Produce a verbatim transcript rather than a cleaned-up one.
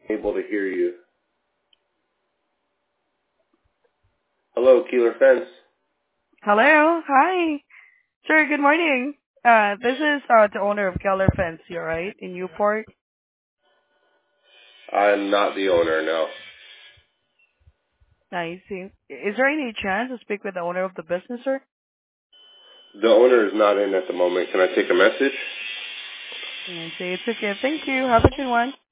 able to hear you. Hello, Keeler Fence. Hello. Hi. Sir, good morning. Uh, this is uh, the owner of Keller Fence here, right? In Newport. I'm not the owner, no. I see. Is there any chance to speak with the owner of the business, sir? The owner is not in at the moment. Can I take a message? I see. It's okay. Thank you. Have a good one.